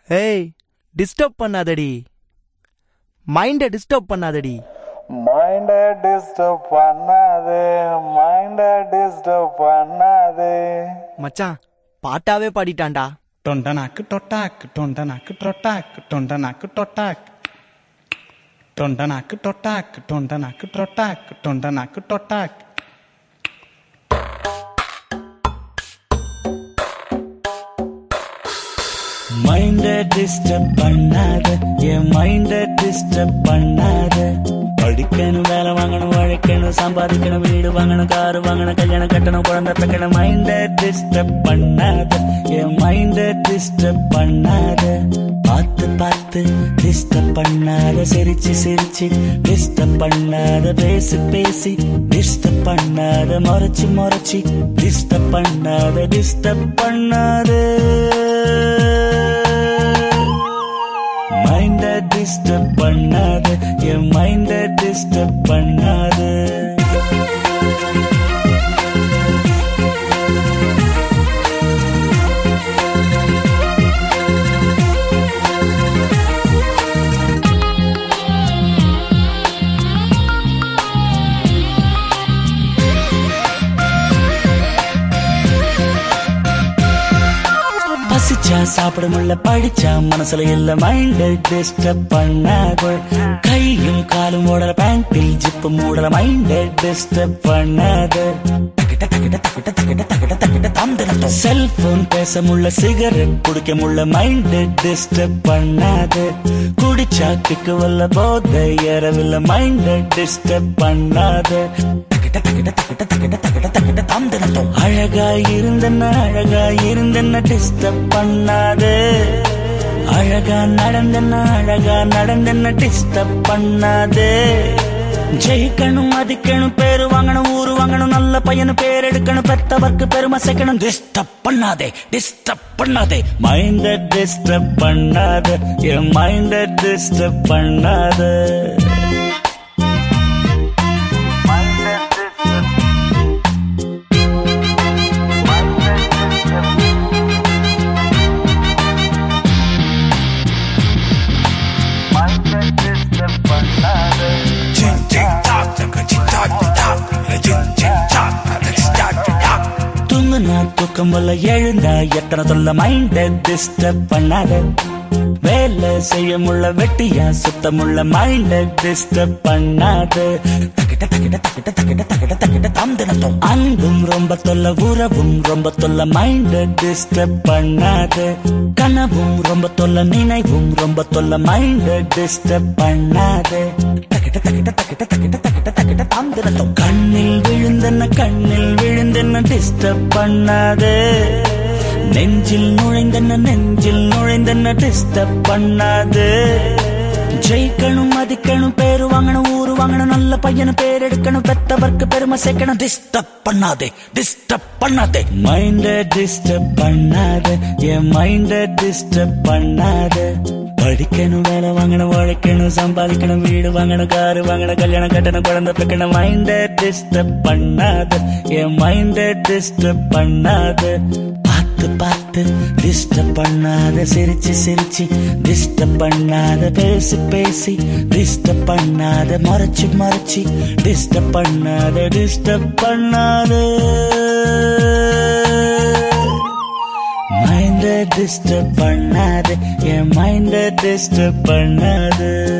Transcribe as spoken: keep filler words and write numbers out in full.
ஏய், டிஸ்டர்ப் பண்ணாதடி. மைண்ட டிஸ்டர்ப் பண்ணாதடி. மைண்ட டிஸ்டர்ப் பண்ணாதே, மைண்ட டிஸ்டர்ப் பண்ணாதே. மச்சான் பாட்டாவே பாடிட்டான்டா. டொண்டனாக்கு டொட்டாக்கு டொண்டனாக்கு டொட்டாக்கு டொண்டனாக்கு டொட்டாக்கு டொண்டனாக்கு டொட்டாக்கு டொண்டனாக்கு டொட்டாக்கு டொண்டனாக்கு டொட்டாக்கு. மைண்ட டிஸ்டர்ப் பண்ணாத, என் மைண்ட டிஸ்டர்ப் பண்ணாத. படிக்கணும், வேலை வாங்கணும், உழைக்கணும், சம்பாதிக்கணும், வீடு வாங்கணும், காரு வாங்கணும், கல்யாணம் கட்டணும், குழந்தை பெக்கணும். மைண்ட டிஸ்டர்ப் பண்ணாத, என் மைண்ட டிஸ்டர்ப் பண்ணாத. பார்த்து பார்த்து டிஸ்டர்ப் பண்ணாத, சிரிச்சு சிரிச்சு டிஸ்டர்ப் பண்ணாத, பேசி பேசி டிஸ்டர்ப் பண்ணாத, முறைச்சு முறைச்சு டிஸ்டர்ப் பண்ணாத, டிஸ்டர்ப் பண்ணாத. மைண்ட டிஸ்டர்ப் பண்ணாத, என் மைண்ட டிஸ்டர்ப் பண்ணாத. பசிச்சா சாப்பிட முடியல, படிச்சா மனசுல இல்ல, மைண்ட டிஸ்டர்ப் பண்ணாத. கையும் காலும் ஓடல, பேண்டில் ஜிப்பு மூடல, மைண்ட டிஸ்டர்ப் பண்ணாத. செல்போன் பேச முள்ள, சிகரெட் குடிக்க முள்ள, மைண்ட டிஸ்டர்ப் பண்ணாத. குடிச்சா கிக்கு வல்ல, போத ஏறவில்ல, மைண்ட டிஸ்டர்ப் பண்ணாத. அழகா இருந்தன அழகா இருந்தன டிஸ்டர்ப் பண்ணாதே. அழகா நடந்தன அழகா நடந்தன டிஸ்டர்ப் பண்ணாதே. ஜெயிக்கணும், மதிக்கணும், பேரு வாங்கணும், ஊரு வாங்கணும், நல்ல பையனு பேர் எடுக்கணும், பெத்தவர்க்கு பெருமை சேர்க்கணும். டிஸ்டர்ப் பண்ணாதே, டிஸ்டர்ப் பண்ணாதே. மைண்ட டிஸ்டர்ப் பண்ணாத, என் மைண்ட டிஸ்டர்ப் பண்ணாத. தூங்குனா தூக்கம் வல்ல, எழுந்தா எத்தனை சொல்ல, மைண்ட டிஸ்டர்ப் பண்ணாத. வேலை செய்ய முள்ள, வெட்டியா சுத்த முள்ள, மைண்ட டிஸ்டர்ப் பண்ணாத. அன்பும் ரொம்ப தொல்ல, உறவும் ரொம்ப தொல்ல, மைண்ட டிஸ்டர்ப் பண்ணாத. கனவும் ரொம்ப தொல்ல, நினைவும் ரொம்ப தொல்ல, மைண்ட டிஸ்டர்ப் பண்ணாத. கண்ணில் விழுந்தன கண்ணில் விழுந்தன டிஸ்டர்ப் பண்ணாதே. நெஞ்சில் நுழைந்தன நெஞ்சில் நுழைந்தன டிஸ்டர்ப் பண்ணாதே. ஜெயிக்கணும், மதிக்கணும், பேரு வாங்கணும், ஊரு வாங்கணும், நல்ல பையனு பேர் எடுக்கணும், பெத்தவர்க்கு பெருமை சேர்க்கணும். டிஸ்டர்ப் பண்ணாதே, டிஸ்டர்ப் பண்ணாதே. மைண்ட டிஸ்டர்ப் பண்ணாத, என் மைண்ட டிஸ்டர்ப் பண்ணாத. படிக்கணும், வேலை வாங்கணும், உழைக்கணும், சம்பாதிக்கணும், வீடு வாங்கணும், காரு வாங்கணும், கல்யாணம் கட்டணும், குழந்தை பெக்கணும். மைண்ட டிஸ்டர்ப் பண்ணாத, என் மைண்ட டிஸ்டர்ப் பண்ணாத. பார்த்து பார்த்து டிஸ்டர்ப் பண்ணாத, சிரிச்சு சிரிச்சு டிஸ்டர்ப் பண்ணாத, பேசி பேசி டிஸ்டர்ப் பண்ணாத, மறைச்சு மறைச்சு டிஸ்டர்ப் பண்ணாத, டிஸ்டர்ப் பண்ணாத. மைண்ட டிஸ்டர்ப் பண்ணாத, என் மைண்ட டிஸ்டர்ப் பண்ணாத.